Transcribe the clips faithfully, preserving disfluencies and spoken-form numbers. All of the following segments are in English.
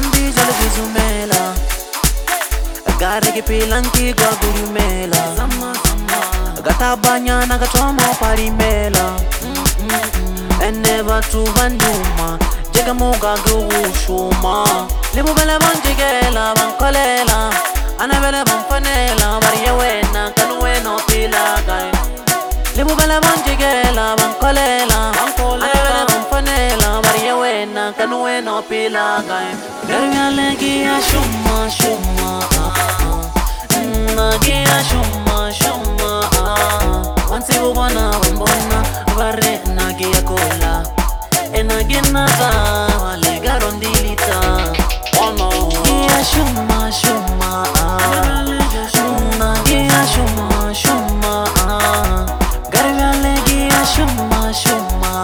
Bambi jale bizumela Gare ke pilanki gwa gurumela Gata banyana gatomo parimela Ene batu banduma Jega moga gurushuma Libu bele banjigela bankolela Ana bele banfanela Bariya wena kanwe no pilagai Libu bele banjigela bankolela Ana bele banfanela Bariya wena kanwe no pilagai Garga legi ya shuma shuma Nagi ya shuma shuma Wansi bubana bambona Bare nagi ya kola Enagi nata Wale garondilita Oh no Ya shuma shuma Nagi ya shuma shuma Garga legi ya shuma shuma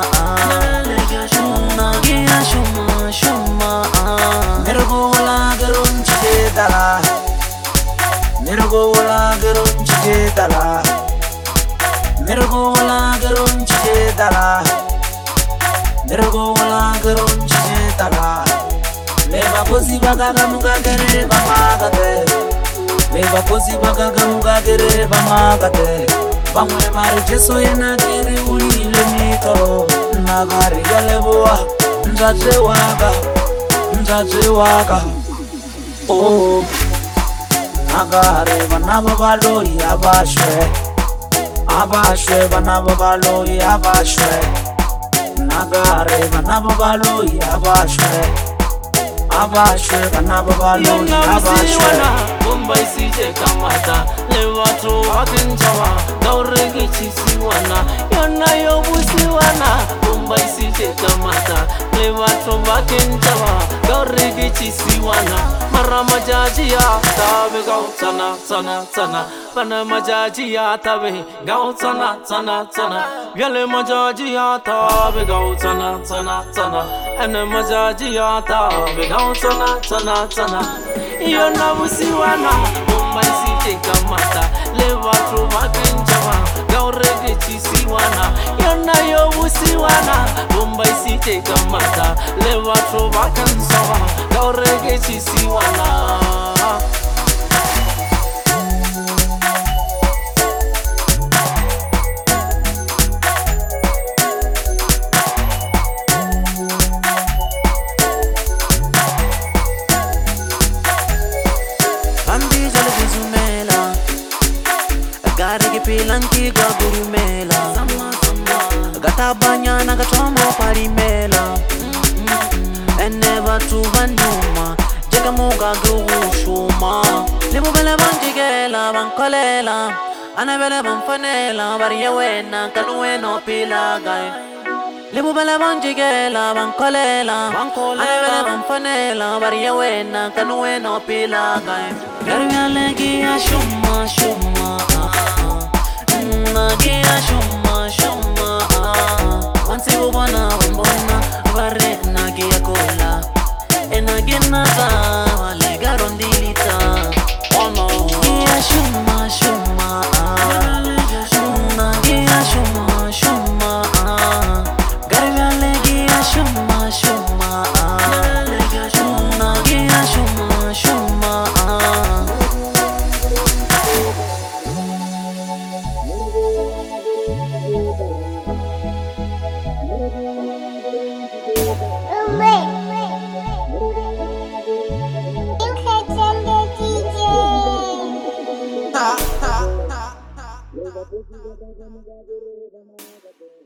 Nagi ya shuma shuma Mergo wala garunchi dala Mergo wala garunchi dala Mergo wala garunchi dala Mergo wala garunchi dala Leva kosi bagaga mugagere bamagate Leva kosi bagaga mugagere bamagate Bamwe mari jeso yena kiri uli ile mito Nagari galeboa Njache waka Njache waka Oh Nagare banaba baloi abashwe Abashwe banaba baloi abashwe Nagare banaba baloi abashwe Abashwe banaba baloi abashwe Bombay sije kamata Lewato wakinjawa Gauregi chisiwana Yona yobusiwana Bombay sije kamata Lewato wakinjawa Gauregi chisiwana Marama jajia Tabe gau sana sana sana Pana majajia tabe Gau sana sana sana Gale majajia tabe gau sana sana sana Ene majajia tabe gau sana sana sana Yona busiwana Bombay sije kamata Lewato wakinjawa Gauregi chisiwana Yona yobusiwana Bombay sije kamata Lewato wakinjawa Gauregi chisiwana Bambi jale bizumela Gare ke pilanki gwa gurumela Gata banyana gatomo parimela Ene batu banduma Jega moga gurushuma Libu bele banjigela bankolela Ana bele banfanela Bariya wena kanwe no pilagai Libu bele banjigela bankolela Ana bele banfanela Bariya wena kanwe no pilagai Garga legi ya shuma shuma Nagi ya shuma shuma Wansi bubana bambona Bare nagi ya kola Enagi nata Wale garondilita Oh no Ya shuma shuma Nagi ya shuma shuma Garga legi ya shuma shuma Nagi ya shuma shuma Ha ha ha ha